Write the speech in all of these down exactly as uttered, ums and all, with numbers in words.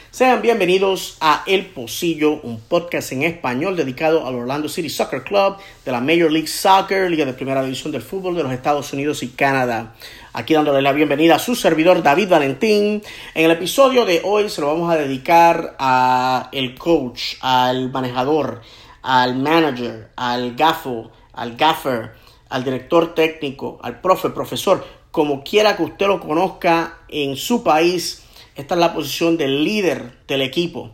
Sean bienvenidos a El Pocillo, un podcast en español dedicado al Orlando City Soccer Club de la Major League Soccer, Liga de Primera División del Fútbol de los Estados Unidos y Canadá. Aquí dándole la bienvenida a su servidor David Valentín. En el episodio de hoy se lo vamos a dedicar al coach, al manejador, al manager, al gafo, al gaffer, al director técnico, al profe, profesor, como quiera que usted lo conozca en su país. Esta es la posición del líder del equipo.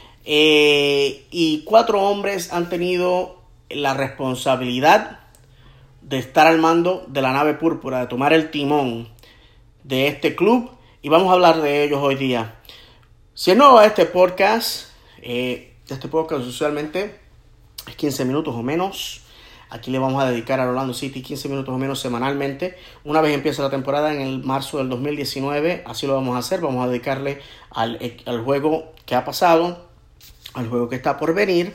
Eh, y cuatro hombres han tenido la responsabilidad de estar al mando de la nave púrpura, de tomar el timón de este club. Y vamos a hablar de ellos hoy día. Si es nuevo a este podcast, eh, este podcast usualmente es quince minutos o menos. Aquí le vamos a dedicar a Orlando City quince minutos o menos semanalmente. Una vez empiece la temporada en el marzo del dos mil diecinueve, así lo vamos a hacer. Vamos a dedicarle al, al juego que ha pasado, al juego que está por venir.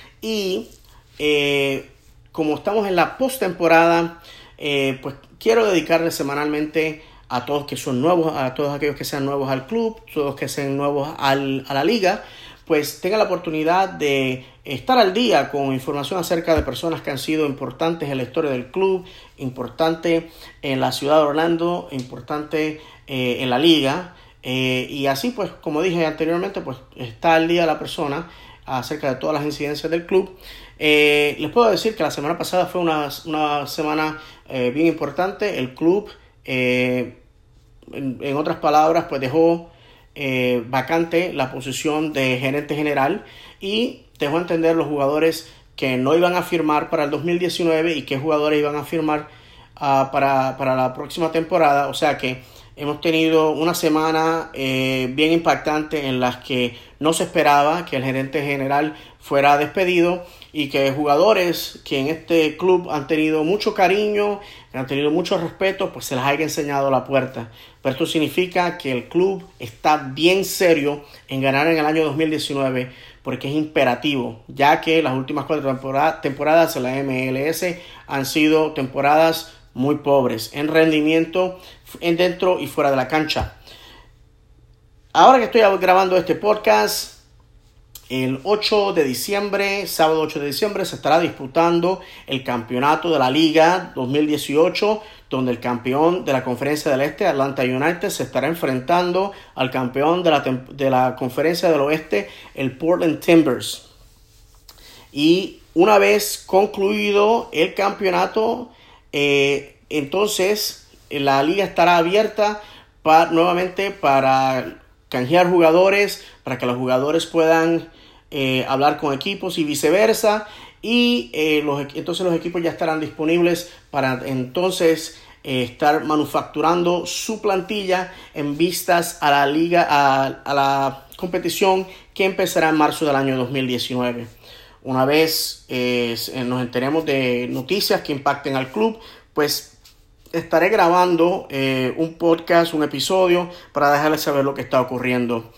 Y eh, como estamos en la postemporada, eh, pues quiero dedicarle semanalmente a todos que son nuevos, a todos aquellos que sean nuevos al club, todos que sean nuevos al, a la liga, pues tengan la oportunidad de estar al día con información acerca de personas que han sido importantes en la historia del club, importante en la ciudad de Orlando, importante eh, en la liga. Eh, y así, pues, como dije anteriormente, pues está al día la persona acerca de todas las incidencias del club. Eh, les puedo decir que la semana pasada fue una, una semana eh, bien importante. El club, eh, en, en otras palabras, pues dejó Eh, vacante la posición de gerente general y dejó entender los jugadores que no iban a firmar para el dos mil diecinueve y qué jugadores iban a firmar uh, para, para la próxima temporada. O sea que hemos tenido una semana eh, bien impactante en las que no se esperaba que el gerente general fuera despedido y que jugadores que en este club han tenido mucho cariño, que han tenido mucho respeto, pues se les haya enseñado la puerta. Pero esto significa que el club está bien serio en ganar en el año dos mil diecinueve porque es imperativo, ya que las últimas cuatro temporada, temporadas en la M L S han sido temporadas muy pobres en rendimiento, en dentro y fuera de la cancha. Ahora que estoy grabando este podcast, el ocho de diciembre, sábado ocho de diciembre, se estará disputando el campeonato de la Liga dos mil dieciocho, donde el campeón de la Conferencia del Este, Atlanta United, se estará enfrentando al campeón de la, de la Conferencia del Oeste, el Portland Timbers. Y una vez concluido el campeonato, eh, entonces la liga estará abierta para, nuevamente para canjear jugadores, para que los jugadores puedan eh, hablar con equipos y viceversa. Y eh, los, entonces los equipos ya estarán disponibles para entonces eh, estar manufacturando su plantilla en vistas a la liga, a, a la competición que empezará en marzo del año dos mil diecinueve. Una vez eh, nos enteremos de noticias que impacten al club, pues estaré grabando eh, un podcast, un episodio para dejarles saber lo que está ocurriendo.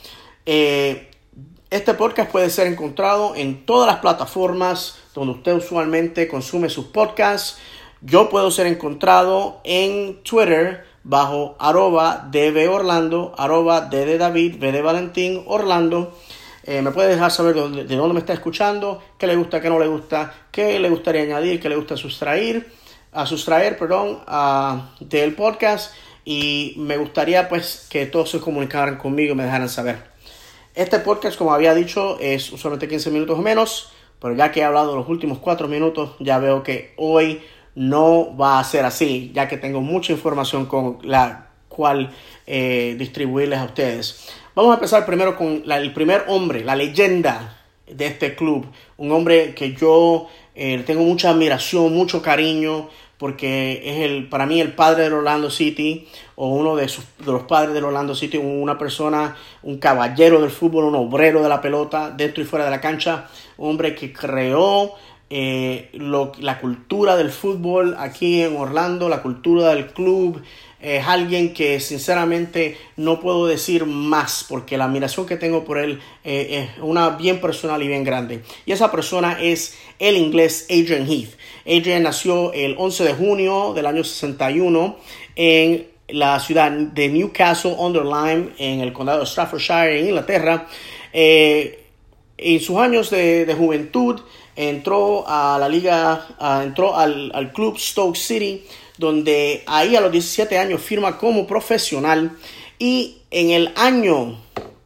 Eh, este podcast puede ser encontrado en todas las plataformas donde usted usualmente consume sus podcasts. Yo puedo ser encontrado en Twitter bajo arroba dborlando, arroba d de David, v de Valentín, Orlando. Eh, me puede dejar saber de dónde, de dónde me está escuchando, qué le gusta, qué no le gusta, qué le gustaría añadir, qué le gusta sustraer, a sustraer, perdón, uh, del podcast. Y me gustaría pues que todos se comunicaran conmigo y me dejaran saber. Este podcast, como había dicho, es usualmente quince minutos o menos, pero ya que he hablado los últimos cuatro minutos, ya veo que hoy no va a ser así, ya que tengo mucha información con la cual eh, distribuirles a ustedes. Vamos a empezar primero con la, el primer hombre, la leyenda de este club, un hombre que yo eh, tengo mucha admiración, mucho cariño, porque es el, para mí el padre del Orlando City, o uno de, sus, de los padres del Orlando City, una persona, un caballero del fútbol, un obrero de la pelota, dentro y fuera de la cancha, un hombre que creó eh, lo, la cultura del fútbol aquí en Orlando, la cultura del club. Es alguien que sinceramente no puedo decir más, porque la admiración que tengo por él eh, es una bien personal y bien grande. Y esa persona es el inglés Adrian Heath. Adrian nació el once de junio del año sesenta y uno en la ciudad de Newcastle under Lyme en el condado de Staffordshire en Inglaterra. Eh, en sus años de, de juventud entró a la liga, uh, entró al, al club Stoke City, donde ahí a los diecisiete años firma como profesional, y en el año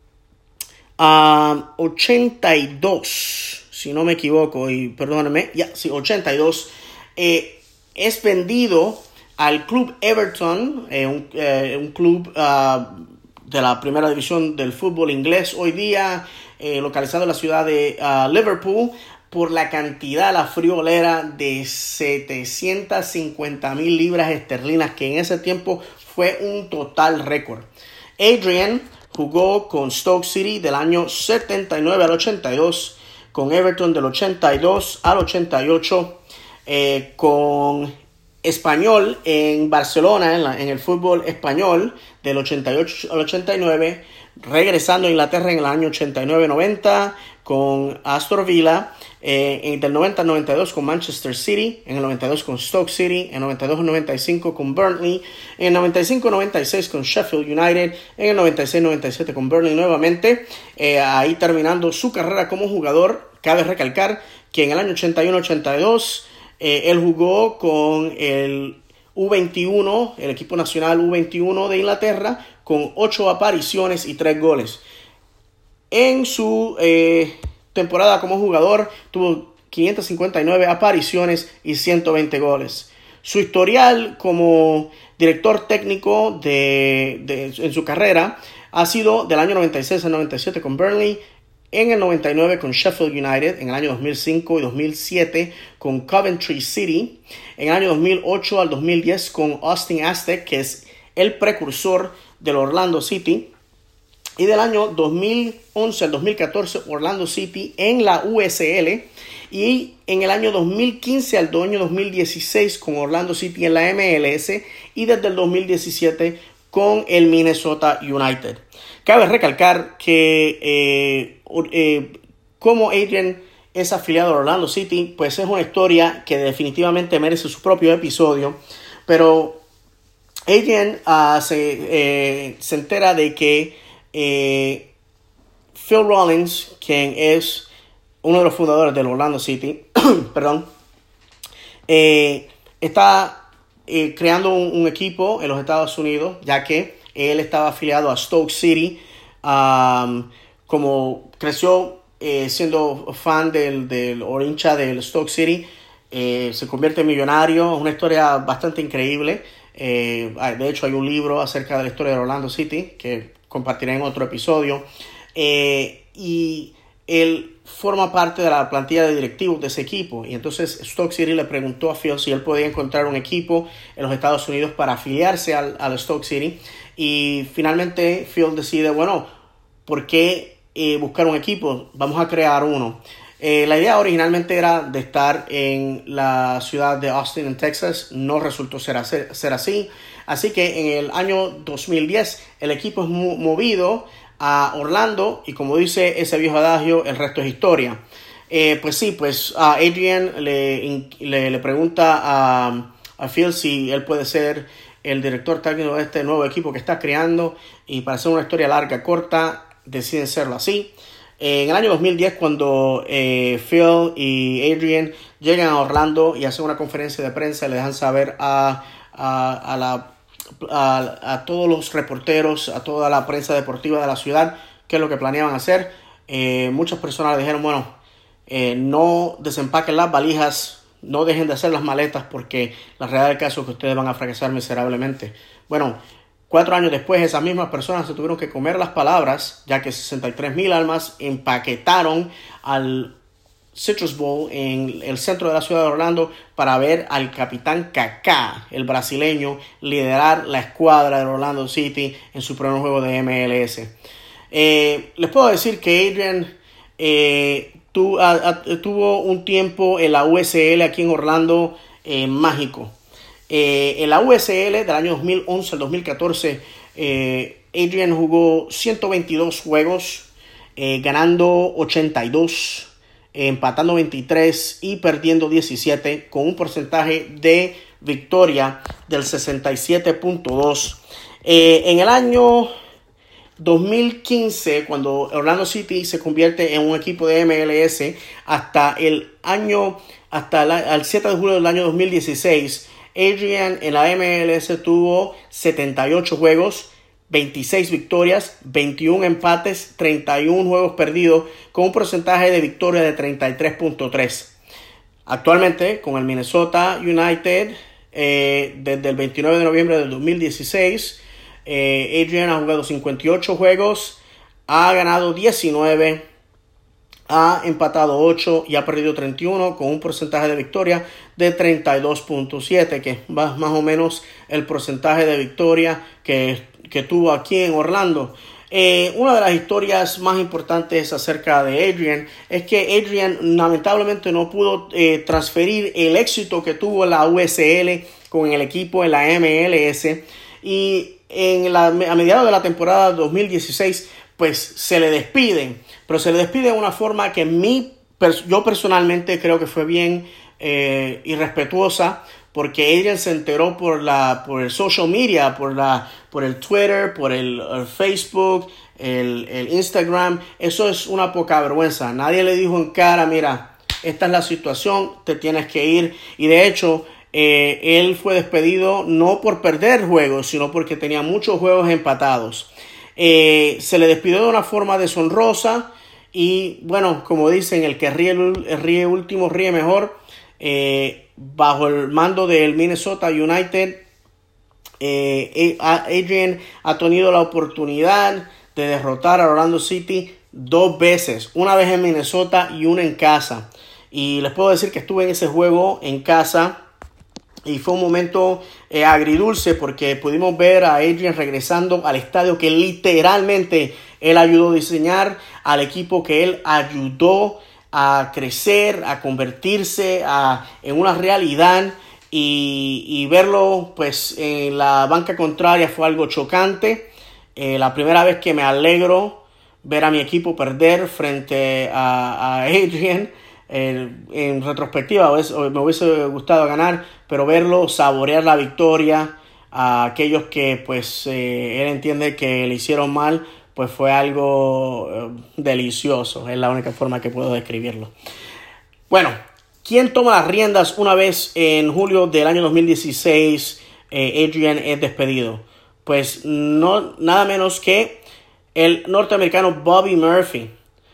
uh, ochenta y dos, si no me equivoco, y perdónenme, ya, sí, ochenta y dos, eh, es vendido al club Everton, eh, un, eh, un club uh, de la primera división del fútbol inglés hoy día, eh, localizado en la ciudad de uh, Liverpool, por la cantidad, la friolera de setecientas cincuenta mil libras esterlinas, que en ese tiempo fue un total récord. Adrian jugó con Stoke City del año setenta y nueve al ochenta y dos, con Everton del ochenta y dos al ochenta y ocho, eh, con Español en Barcelona, en, la, en el fútbol español, del ochenta y ocho al ochenta y nueve, regresando a Inglaterra en el año ochenta y nueve noventa con Aston Villa, eh, en del noventa al noventa y dos con Manchester City, en el noventa y dos con Stoke City, en el noventa y dos noventa y cinco con Burnley, en el noventa y cinco noventa y seis con Sheffield United, en el noventa y seis noventa y siete con Burnley nuevamente, eh, ahí terminando su carrera como jugador. Cabe recalcar que en el año ochenta y uno ochenta y dos eh, él jugó con el U veintiuno, el equipo nacional U veintiuno de Inglaterra, con ocho apariciones y tres goles. En su eh, temporada como jugador tuvo quinientas cincuenta y nueve apariciones y ciento veinte goles. Su historial como director técnico de, de, en su carrera ha sido del año noventa y seis al noventa y siete con Burnley, en el noventa y nueve con Sheffield United, en el año dos mil cinco y dos mil siete con Coventry City, en el año dos mil ocho al dos mil diez con Austin Aztec, que es el precursor del Orlando City, y del año dos mil once al dos mil catorce Orlando City en la U S L, y en el año dos mil quince al año dos mil dieciséis con Orlando City en la M L S, y desde el dos mil diecisiete con el Minnesota United. Cabe recalcar que eh, eh, como Adrian es afiliado a Orlando City, pues es una historia que definitivamente merece su propio episodio, pero Adrian uh, se, eh, se entera de que eh, Phil Rawlins, quien es uno de los fundadores del Orlando City, perdón, eh, está eh, creando un, un equipo en los Estados Unidos, ya que él estaba afiliado a Stoke City. Um, como creció eh, siendo fan del, del o hincha del Stoke City, eh, se convierte en millonario. Una historia bastante increíble. Eh, de hecho, hay un libro acerca de la historia de Orlando City que compartiré en otro episodio. Eh, y él forma parte de la plantilla de directivos de ese equipo. Y entonces Stoke City le preguntó a Phil si él podía encontrar un equipo en los Estados Unidos para afiliarse al, al Stoke City. Y finalmente Phil decide, bueno, ¿por qué eh, buscar un equipo? Vamos a crear uno. Eh, la idea originalmente era de estar en la ciudad de Austin, en Texas. No resultó ser, ser así. Así que en el año dos mil diez el equipo es mo- movido a Orlando, y como dice ese viejo adagio, el resto es historia. Eh, pues sí, pues uh, Adrian le, le, le pregunta a, a Phil si él puede ser el director técnico de este nuevo equipo que está creando, y para hacer una historia larga, corta, deciden serlo así. Eh, en el año dos mil diez, cuando eh, Phil y Adrian llegan a Orlando y hacen una conferencia de prensa, le dejan saber a, a, a la A, a todos los reporteros, a toda la prensa deportiva de la ciudad, qué es lo que planeaban hacer. Eh, muchas personas le dijeron, bueno, eh, no desempaquen las valijas, no dejen de hacer las maletas, porque la realidad del caso es que ustedes van a fracasar miserablemente. Bueno, cuatro años después, esas mismas personas se tuvieron que comer las palabras, ya que sesenta y tres mil almas empaquetaron al Citrus Bowl en el centro de la ciudad de Orlando para ver al capitán Kaká, el brasileño, liderar la escuadra de Orlando City en su primer juego de M L S. Eh, les puedo decir que Adrian eh, tu, a, a, tuvo un tiempo en la U S L aquí en Orlando eh, mágico. Eh, en la U S L del año dos mil once al dos mil catorce, eh, Adrian jugó ciento veintidós juegos, eh, ganando ochenta y dos, empatando veintitrés y perdiendo diecisiete, con un porcentaje de victoria del sesenta y siete punto dos. Eh, en el año dos mil quince, cuando Orlando City se convierte en un equipo de M L S, hasta el año, hasta la, el siete de julio del año dos mil dieciséis, Adrian en la M L S tuvo setenta y ocho juegos, veintiséis victorias, veintiún empates, treinta y uno juegos perdidos, con un porcentaje de victoria de treinta y tres punto tres. Actualmente, con el Minnesota United, eh, desde el veintinueve de noviembre del dos mil dieciséis, eh, Adrian ha jugado cincuenta y ocho juegos, ha ganado diecinueve, ha empatado ocho y ha perdido treinta y uno, con un porcentaje de victoria de treinta y dos punto siete, que es más, más o menos el porcentaje de victoria que, que tuvo aquí en Orlando. Eh, una de las historias más importantes acerca de Adrian es que Adrian lamentablemente no pudo eh, transferir el éxito que tuvo en la U S L con el equipo en la M L S, y en la, a mediados de la temporada dos mil dieciséis pues se le despiden, pero se le despide de una forma que mi, yo personalmente creo que fue bien eh, irrespetuosa, porque Adrian se enteró por la por el social media, por la por el Twitter, por el, el Facebook, el, el Instagram. Eso es una poca vergüenza. Nadie le dijo en cara, mira, esta es la situación, te tienes que ir. Y de hecho, eh, él fue despedido no por perder juegos, sino porque tenía muchos juegos empatados. Eh, se le despidió de una forma deshonrosa y, bueno, como dicen, el que ríe, el ríe último ríe mejor. Eh, bajo el mando del Minnesota United, eh, Adrian ha tenido la oportunidad de derrotar a Orlando City dos veces, una vez en Minnesota y una en casa, y les puedo decir que estuve en ese juego en casa y fue un momento eh, agridulce, porque pudimos ver a Adrian regresando al estadio que literalmente él ayudó a diseñar, al equipo que él ayudó a crecer, a convertirse a, en una realidad, y, y verlo pues en la banca contraria fue algo chocante. Eh, la primera vez que me alegro ver a mi equipo perder frente a, a Adrian. Eh, en retrospectiva me hubiese gustado ganar, pero verlo saborear la victoria a aquellos que pues eh, él entiende que le hicieron mal, pues fue algo eh, delicioso. Es la única forma que puedo describirlo. Bueno, ¿quién toma las riendas una vez en julio del año dos mil dieciséis eh, Adrian es despedido? Pues no, nada menos que el norteamericano Bobby Murphy.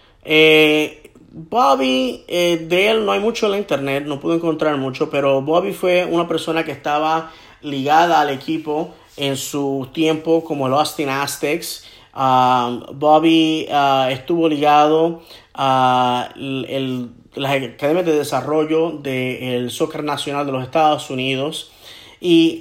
Eh, Bobby, eh, de él no hay mucho en la internet, no pude encontrar mucho, pero Bobby fue una persona que estaba ligada al equipo en su tiempo como el Austin Aztecs. Um, Bobby uh, estuvo ligado a el, el, las academias de desarrollo del soccer nacional de los Estados Unidos y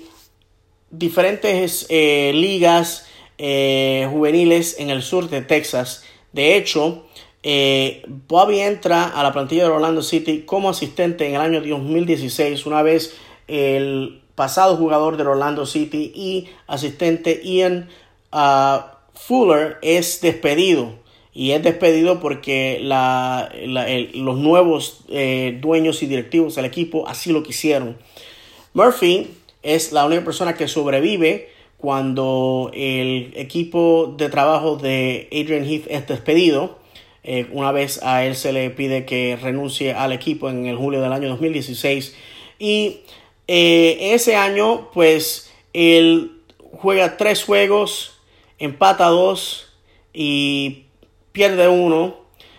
diferentes eh, ligas eh, juveniles en el sur de Texas. De hecho, eh, Bobby entra a la plantilla de Orlando City como asistente en el año dos mil dieciséis, una vez el pasado jugador del Orlando City y asistente Ian uh, Fuller es despedido, y es despedido porque la, la, el, los nuevos eh, dueños y directivos del equipo así lo quisieron. Murphy es la única persona que sobrevive cuando el equipo de trabajo de Adrian Heath es despedido. Eh, una vez a él se le pide que renuncie al equipo en el julio del año dos mil dieciséis, y eh, ese año pues él juega tres juegos, empata dos y pierde uno.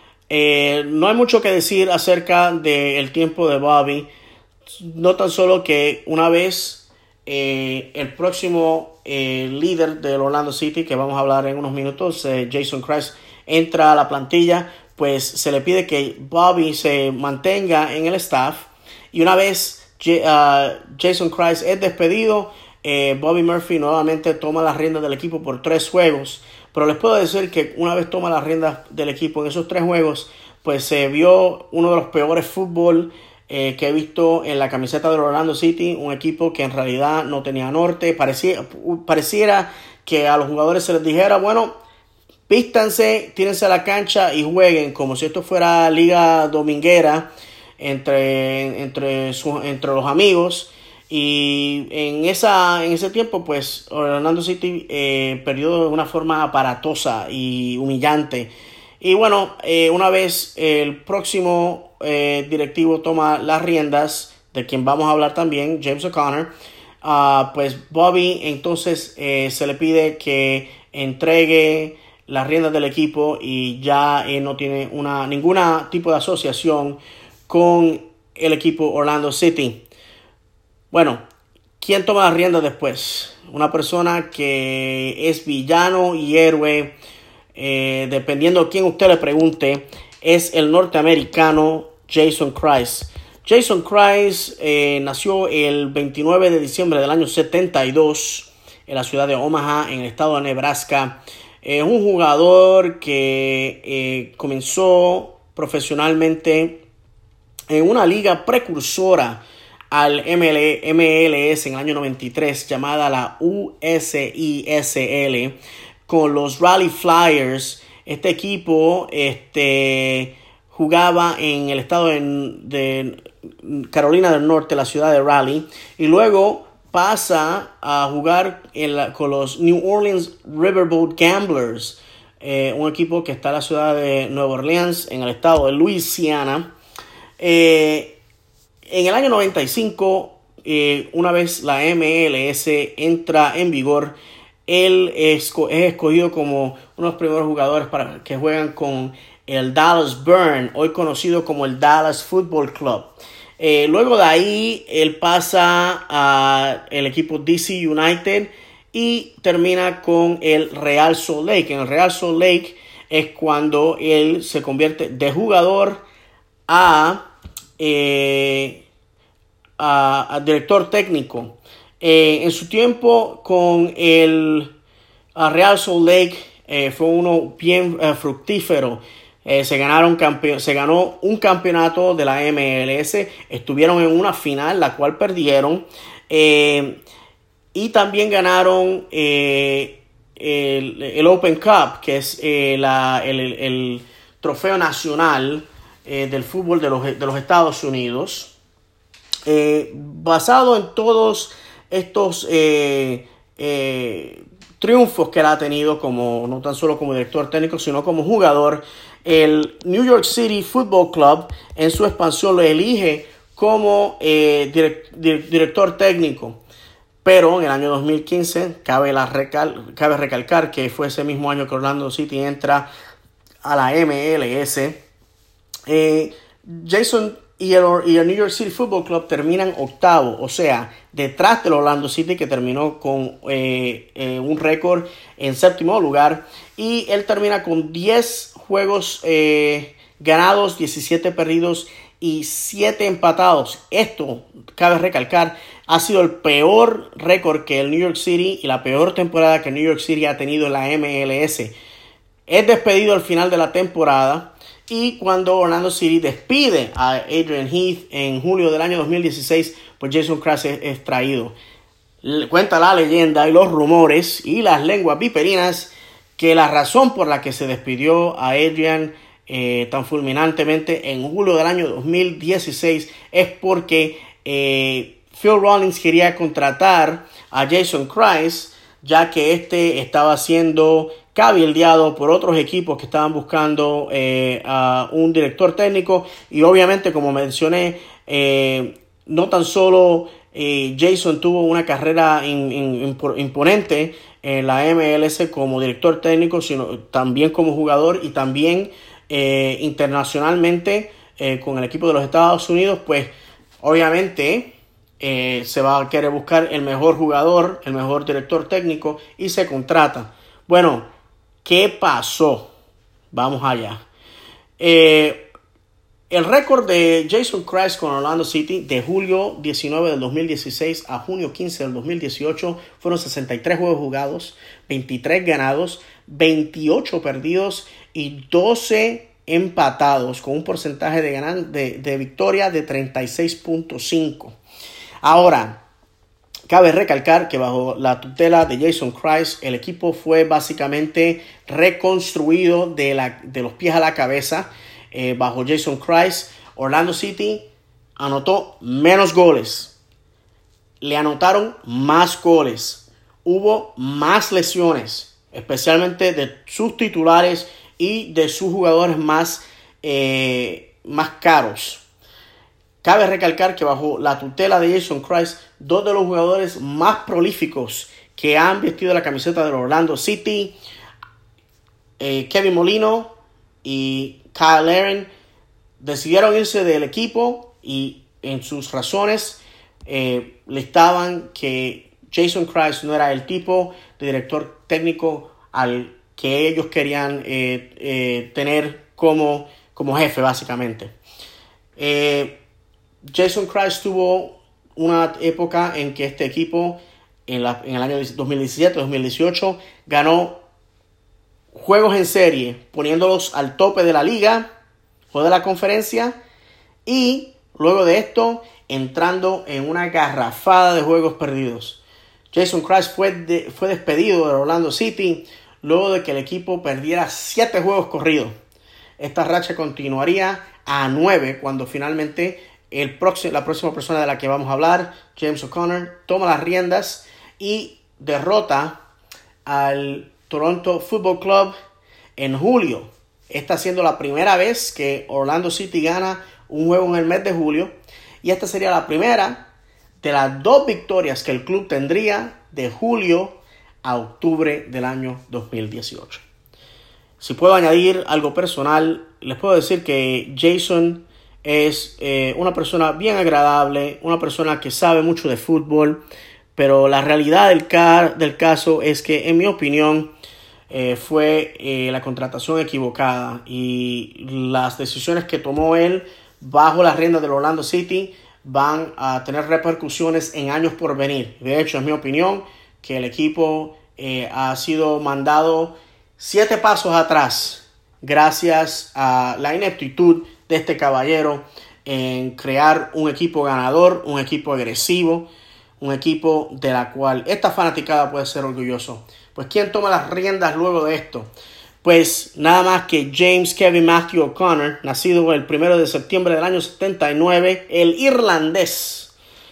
Eh, no hay mucho que decir acerca del tiempo de Bobby. No tan solo que una vez eh, el próximo eh, líder del Orlando City, que vamos a hablar en unos minutos, eh, Jason Kreis, entra a la plantilla, pues se le pide que Bobby se mantenga en el staff. Y una vez J- uh, Jason Kreis es despedido, Eh, Bobby Murphy nuevamente toma las riendas del equipo por tres juegos, pero les puedo decir que una vez toma las riendas del equipo en esos tres juegos, pues se eh, vio uno de los peores fútbol eh, que he visto en la camiseta del Orlando City, un equipo que en realidad no tenía norte. Parecía, pareciera que a los jugadores se les dijera, bueno, vístanse, tírense a la cancha y jueguen como si esto fuera liga dominguera entre, entre, su, entre los amigos. Y en, esa, en ese tiempo, pues, Orlando City eh, perdió de una forma aparatosa y humillante. Y bueno, eh, una vez el próximo eh, directivo toma las riendas, de quien vamos a hablar también, James O'Connor, uh, pues Bobby entonces eh, se le pide que entregue las riendas del equipo y ya él no tiene una, ninguna tipo de asociación con el equipo Orlando City. Bueno, ¿quién toma las riendas después? Una persona que es villano y héroe, eh, dependiendo a quién usted le pregunte, es el norteamericano Jason Kreis. Jason Kreis eh, nació el veintinueve de diciembre del año setenta y dos en la ciudad de Omaha, en el estado de Nebraska. Es eh, un jugador que eh, comenzó profesionalmente en una liga precursora al M L S en el año noventa y tres, llamada la U S I S L, con los Raleigh Flyers. Este equipo este, jugaba en el estado de, de Carolina del Norte, la ciudad de Raleigh, y luego pasa a jugar en la, con los New Orleans Riverboat Gamblers, eh, un equipo que está en la ciudad de Nueva Orleans, en el estado de Luisiana. Eh, En el año noventa y cinco, eh, una vez la M L S entra en vigor, él es, es escogido como uno de los primeros jugadores para que juegan con el Dallas Burn, hoy conocido como el Dallas Football Club. Eh, luego de ahí, él pasa al equipo D C United y termina con el Real Salt Lake. En el Real Salt Lake es cuando él se convierte de jugador a... Eh, a, a director técnico. Eh, en su tiempo con el Real Salt Lake eh, fue uno bien eh, fructífero. Eh, se, ganaron campe- se ganó un campeonato de la M L S. Estuvieron en una final, la cual perdieron. Eh, y también ganaron eh, el, el Open Cup, que es eh, la, el, el, el trofeo nacional eh, del fútbol de los, de los Estados Unidos. Eh, basado en todos estos eh, eh, triunfos que él ha tenido, como, no tan solo como director técnico, sino como jugador, el New York City Football Club en su expansión lo elige como eh, direct, dir, director técnico. Pero en el año dos mil quince cabe, la recal, cabe recalcar que fue ese mismo año que Orlando City entra a la M L S. Eh, Jason Y el, y el New York City Football Club terminan octavo, o sea, detrás del Orlando City, que terminó con eh, eh, un récord en séptimo lugar. Y él termina con diez juegos eh, ganados, diecisiete perdidos y siete empatados. Esto, cabe recalcar, ha sido el peor récord que el New York City y la peor temporada que el New York City ha tenido en la M L S. Es despedido al final de la temporada. Y cuando Orlando City despide a Adrian Heath en julio del año dos mil dieciséis, pues Jason Kreis es, es traído. Cuenta la leyenda y los rumores y las lenguas viperinas que la razón por la que se despidió a Adrian eh, tan fulminantemente en julio del año dos mil dieciséis es porque eh, Phil Rawlings quería contratar a Jason Kreis, ya que este estaba siendo cabildeado por otros equipos que estaban buscando eh, a un director técnico. Y obviamente, como mencioné, eh, no tan solo eh, Jason tuvo una carrera in, in, imponente en la M L S como director técnico, sino también como jugador y también eh, internacionalmente eh, con el equipo de los Estados Unidos. Pues obviamente eh, se va a querer buscar el mejor jugador, el mejor director técnico, y se contrata. Bueno, ¿qué pasó? Vamos allá. Eh, el récord de Jason Kreis con Orlando City de julio diecinueve del dos mil dieciséis a junio quince del dos mil dieciocho fueron sesenta y tres juegos jugados, veintitrés ganados, veintiocho perdidos y doce empatados, con un porcentaje de, ganan- de, de victoria de treinta y seis punto cinco. Ahora, cabe recalcar que bajo la tutela de Jason Kreis, el equipo fue básicamente reconstruido de, la, de los pies a la cabeza. Eh, bajo Jason Kreis, Orlando City anotó menos goles, le anotaron más goles, hubo más lesiones, especialmente de sus titulares y de sus jugadores más, eh, más caros. Cabe recalcar que bajo la tutela de Jason Christ, dos de los jugadores más prolíficos que han vestido la camiseta del Orlando City, eh, Kevin Molino y Kyle Larin, decidieron irse del equipo y en sus razones eh, listaban que Jason Christ no era el tipo de director técnico al que ellos querían eh, eh, tener como, como jefe, básicamente. Eh, Jason Christ tuvo una época en que este equipo en, la, en el año dos mil diecisiete dos mil dieciocho ganó juegos en serie, poniéndolos al tope de la liga o de la conferencia, y luego de esto entrando en una garrafada de juegos perdidos. Jason Christ fue, de, fue despedido de Orlando City luego de que el equipo perdiera siete juegos corridos. Esta racha continuaría a nueve cuando finalmente el próximo, la próxima persona de la que vamos a hablar, James O'Connor, toma las riendas y derrota al Toronto Football Club en julio. Esta siendo la primera vez que Orlando City gana un juego en el mes de julio, y esta sería la primera de las dos victorias que el club tendría de julio a octubre del año dos mil dieciocho. Si puedo añadir algo personal, les puedo decir que Jason es eh, una persona bien agradable, una persona que sabe mucho de fútbol, pero la realidad del, ca- del caso es que, en mi opinión, eh, fue eh, la contratación equivocada, y las decisiones que tomó él bajo las riendas del Orlando City van a tener repercusiones en años por venir. De hecho, es mi opinión que el equipo eh, ha sido mandado siete pasos atrás gracias a la ineptitud de este caballero en crear un equipo ganador, un equipo agresivo, un equipo de la cual esta fanaticada puede ser orgulloso. Pues, ¿quién toma las riendas luego de esto? Pues nada más que James Kevin Matthew O'Connor, nacido el primero de septiembre del año setenta y nueve, el irlandés,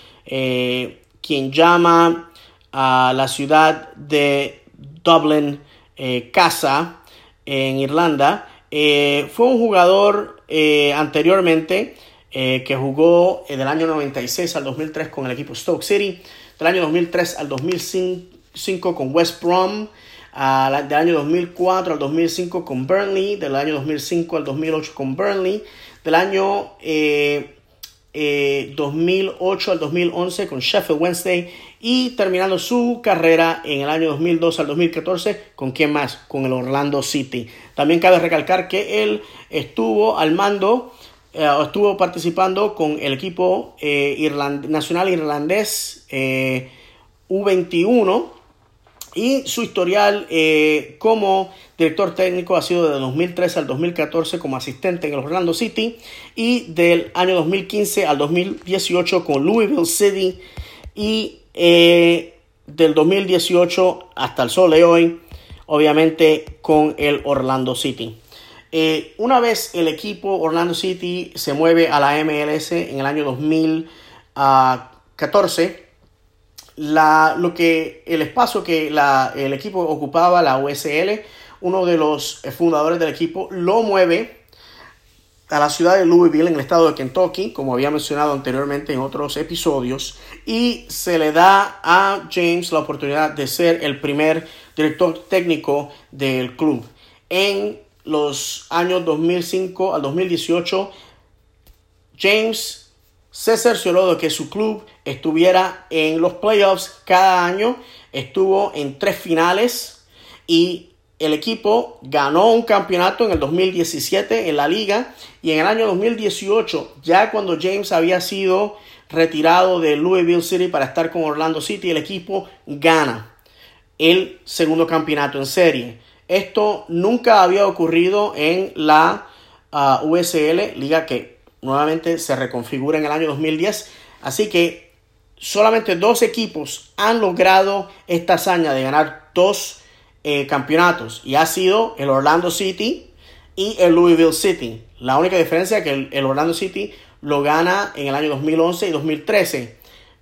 eh, quien llama a la ciudad de Dublin eh, casa en Irlanda. Eh, fue un jugador eh, anteriormente eh, que jugó eh, del año noventa y seis al dos mil tres con el equipo Stoke City, del año dos mil tres al dos mil cinco con West Brom, Uh, del año dos mil cuatro al dos mil cinco con Burnley, del año dos mil cinco al dos mil ocho con Burnley, del año eh, eh, dos mil ocho al dos mil once con Sheffield Wednesday, y terminando su carrera en el año dos mil doce al dos mil catorce, ¿con quién más? Con el Orlando City. También cabe recalcar que él estuvo al mando, eh, estuvo participando con el equipo eh, irland- nacional irlandés eh, U veintiuno, y su historial eh, como director técnico ha sido de dos mil trece al dos mil catorce como asistente en el Orlando City, y del año dos mil quince al dos mil dieciocho con Louisville City, y eh, del dos mil dieciocho hasta el sol de hoy, obviamente, con el Orlando City. Eh, una vez el equipo Orlando City se mueve a la M L S en el año dos mil catorce, La, lo que, el espacio que la, el equipo ocupaba, la U S L, uno de los fundadores del equipo lo mueve a la ciudad de Louisville, en el estado de Kentucky, como había mencionado anteriormente en otros episodios, y se le da a James la oportunidad de ser el primer director técnico del club. En los años dos mil cinco al dos mil dieciocho, James se cercioró de que su club estuviera en los playoffs cada año. Estuvo en tres finales y el equipo ganó un campeonato en el dos mil diecisiete en la liga, y en el año dos mil dieciocho, ya cuando James había sido retirado de Louisville City para estar con Orlando City, el equipo gana el segundo campeonato en serie. Esto nunca había ocurrido en la uh, U S L, liga que nuevamente se reconfigura en el año dos mil diez. Así que solamente dos equipos han logrado esta hazaña de ganar dos eh, campeonatos, y ha sido el Orlando City y el Louisville City. La única diferencia es que el, el Orlando City lo gana en el año dos mil once y dos mil trece.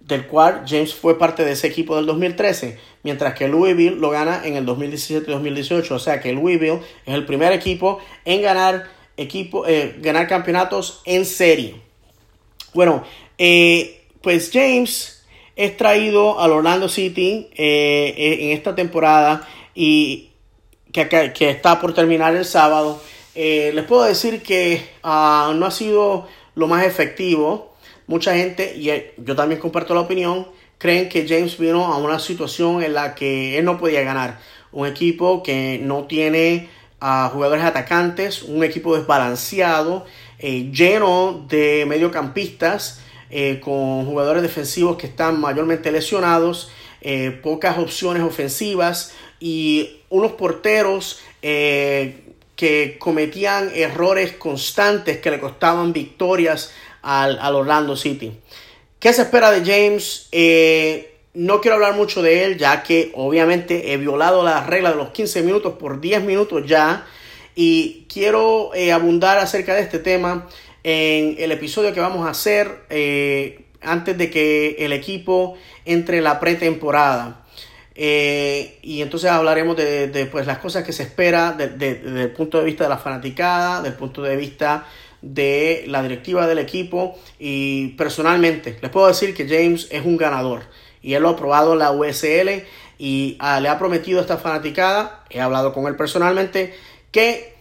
del cual James fue parte de ese equipo del dos mil trece, mientras que Louisville lo gana en el dos mil diecisiete y dos mil dieciocho. O sea que Louisville es el primer equipo en ganar, equipo, eh, ganar campeonatos en serie. Bueno, eh, pues James es traído al Orlando City eh, en esta temporada y que, que, que está por terminar el sábado. Eh, les puedo decir que uh, no ha sido lo más efectivo. Mucha gente, y yo también comparto la opinión, creen que James vino a una situación en la que él no podía ganar. Un equipo que no tiene uh, jugadores atacantes, un equipo desbalanceado, eh, lleno de mediocampistas, eh, con jugadores defensivos que están mayormente lesionados, eh, pocas opciones ofensivas y unos porteros eh, que cometían errores constantes que le costaban victorias al, al Orlando City. ¿Qué se espera de James? Eh, no quiero hablar mucho de él, ya que obviamente he violado la regla de los quince minutos por diez minutos ya, y quiero eh, abundar acerca de este tema en el episodio que vamos a hacer eh, antes de que el equipo entre en la pretemporada. Eh, y entonces hablaremos de, de pues, las cosas que se espera de, de, desde el punto de vista de la fanaticada, del punto de vista de la directiva del equipo. Y personalmente les puedo decir que James es un ganador y él lo ha probado en la U S L y uh, le ha prometido a esta fanaticada, he hablado con él personalmente, que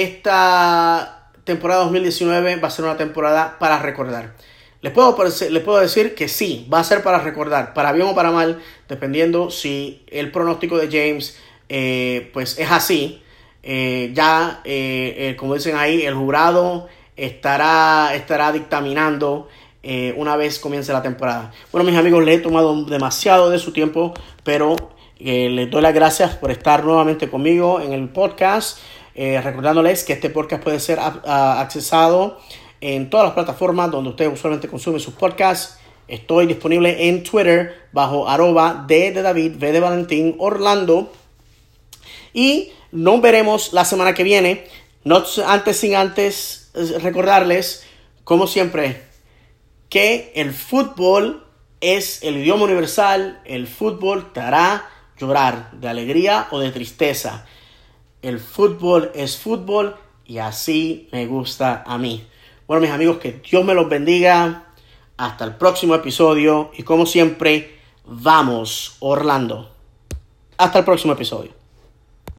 esta temporada dos mil diecinueve va a ser una temporada para recordar. Les puedo, les puedo decir que sí, va a ser para recordar, para bien o para mal, dependiendo si el pronóstico de James eh, pues es así. Eh, ya, eh, eh, como dicen ahí, el jurado estará, estará dictaminando eh, una vez comience la temporada. Bueno, mis amigos, les he tomado demasiado de su tiempo, pero eh, les doy las gracias por estar nuevamente conmigo en el podcast. Eh, recordándoles que este podcast puede ser a, a, accesado en todas las plataformas donde usted usualmente consume sus podcasts. Estoy disponible en Twitter bajo arroba D de David, V de Valentín, Orlando. Y nos veremos la semana que viene. No antes sin antes recordarles, como siempre, que el fútbol es el idioma universal. El fútbol te hará llorar de alegría o de tristeza. El fútbol es fútbol y así me gusta a mí. Bueno, mis amigos, que Dios me los bendiga. Hasta el próximo episodio. Y como siempre, vamos, Orlando. Hasta el próximo episodio.